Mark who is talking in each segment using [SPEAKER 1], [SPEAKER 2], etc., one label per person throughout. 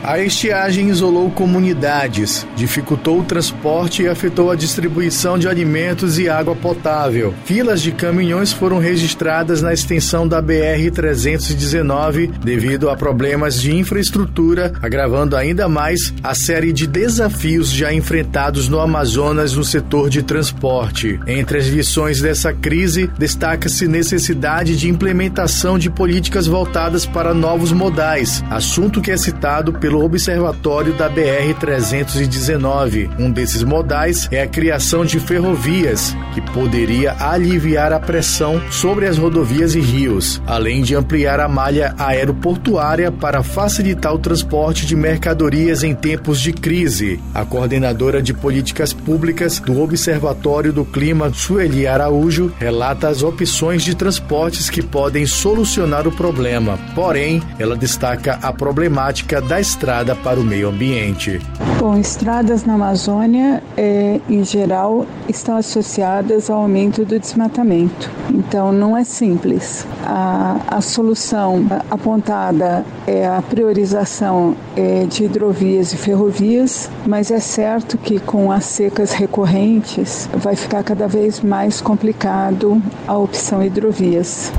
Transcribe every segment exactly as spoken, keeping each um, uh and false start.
[SPEAKER 1] A estiagem isolou comunidades, dificultou o transporte e afetou a distribuição de alimentos e água potável. Filas de caminhões foram registradas na extensão da B R trezentos e dezenove devido a problemas de infraestrutura, agravando ainda mais a série de desafios já enfrentados no Amazonas no setor de transporte. Entre as lições dessa crise, destaca-se necessidade de implementação de políticas voltadas para novos modais, assunto que é citado pelo Observatório da B R trezentos e dezenove. Um desses modais é a criação de ferrovias, que poderia aliviar a pressão sobre as rodovias e rios, além de ampliar a malha aeroportuária para facilitar o transporte de mercadorias em tempos de crise. A coordenadora de políticas públicas do Observatório do Clima, Sueli Araújo, relata as opções de transportes que podem solucionar o problema. Porém, ela destaca a problemática da estrada para o meio ambiente.
[SPEAKER 2] Bom, estradas na Amazônia, é, em geral, estão associadas ao aumento do desmatamento. Então, não é simples. A, a solução apontada é a priorização é, de hidrovias e ferrovias, mas é certo que com as secas recorrentes vai ficar cada vez mais complicado a opção hidrovias.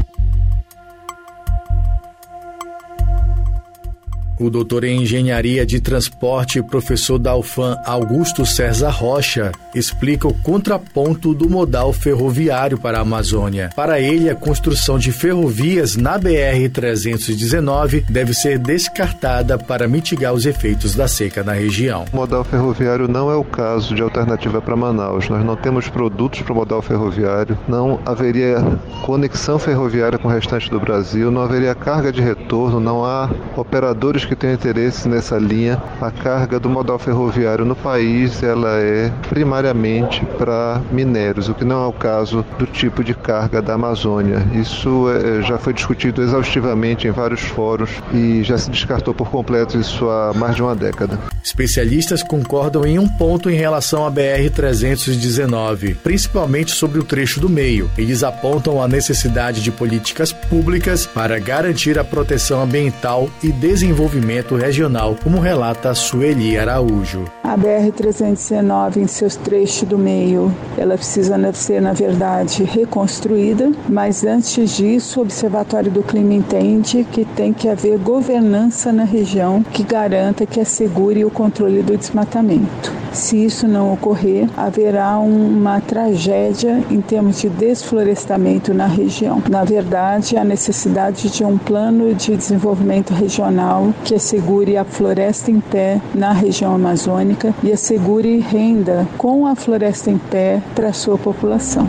[SPEAKER 1] O doutor em Engenharia de Transporte e professor da U F A M, Augusto César Rocha, explica o contraponto do modal ferroviário para a Amazônia. Para ele, a construção de ferrovias na B R trezentos e dezenove deve ser descartada para mitigar os efeitos da seca na região.
[SPEAKER 3] O modal ferroviário não é o caso de alternativa para Manaus. Nós não temos produtos para o modal ferroviário, não haveria conexão ferroviária com o restante do Brasil, não haveria carga de retorno, não há operadores que têm interesse nessa linha. A carga do modal ferroviário no país ela é primariamente para minérios, o que não é o caso do tipo de carga da Amazônia. Isso é, já foi discutido exaustivamente em vários fóruns e já se descartou por completo isso há mais de uma década.
[SPEAKER 1] Especialistas concordam em um ponto em relação à B R trezentos e dezenove, principalmente sobre o trecho do meio. Eles apontam a necessidade de políticas públicas para garantir a proteção ambiental e desenvolvimento regional, como relata Sueli Araújo.
[SPEAKER 2] A B R trezentos e dezenove, em seus trechos do meio, ela precisa ser, na verdade, reconstruída, mas antes disso, o Observatório do Clima entende que tem que haver governança na região que garanta que assegure o controle do desmatamento. Se isso não ocorrer, haverá uma tragédia em termos de desflorestamento na região. Na verdade, a necessidade de um plano de desenvolvimento regional que assegure a floresta em pé na região amazônica e assegure renda com a floresta em pé para a sua população.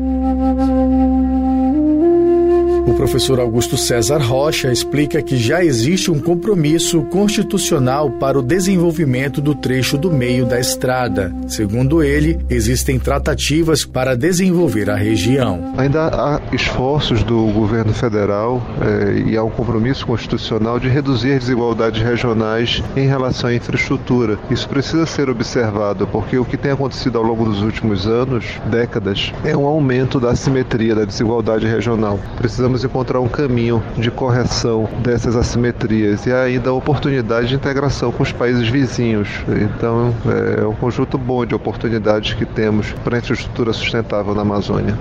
[SPEAKER 1] O professor Augusto César Rocha explica que já existe um compromisso constitucional para o desenvolvimento do trecho do meio da estrada. Segundo ele, existem tratativas para desenvolver a região.
[SPEAKER 3] Ainda há esforços do governo federal eh, e há um compromisso constitucional de reduzir desigualdades regionais em relação à infraestrutura. Isso precisa ser observado, porque o que tem acontecido ao longo dos últimos anos, décadas, é um aumento da assimetria, da desigualdade regional. Precisamos encontrar um caminho de correção dessas assimetrias e ainda a oportunidade de integração com os países vizinhos. Então, é um conjunto bom de oportunidades que temos para a infraestrutura sustentável na Amazônia.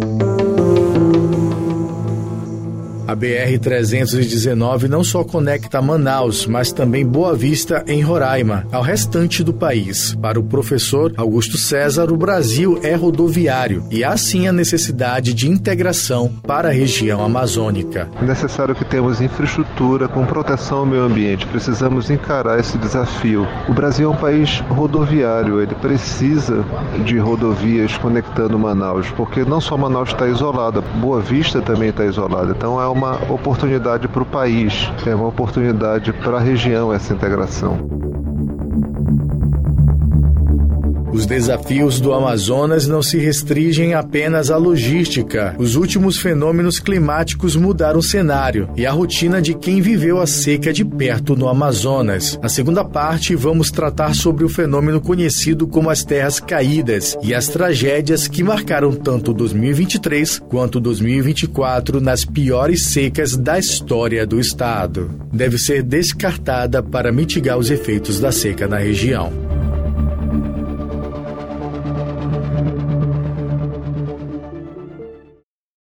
[SPEAKER 1] A B R trezentos e dezenove não só conecta Manaus, mas também Boa Vista, em Roraima, ao restante do país. Para o professor Augusto César, o Brasil é rodoviário e há sim a necessidade de integração para a região amazônica.
[SPEAKER 3] É necessário que tenhamos infraestrutura com proteção ao meio ambiente. Precisamos encarar esse desafio. O Brasil é um país rodoviário, ele precisa de rodovias conectando Manaus, porque não só Manaus está isolada, Boa Vista também está isolada. Então é uma oportunidade para o país, é uma oportunidade para a região essa integração.
[SPEAKER 1] Os desafios do Amazonas não se restringem apenas à logística. Os últimos fenômenos climáticos mudaram o cenário e a rotina de quem viveu a seca de perto no Amazonas. Na segunda parte, vamos tratar sobre o fenômeno conhecido como as terras caídas e as tragédias que marcaram tanto dois mil e vinte e três quanto dois mil e vinte e quatro nas piores secas da história do estado. Deve ser descartada para mitigar os efeitos da seca na região.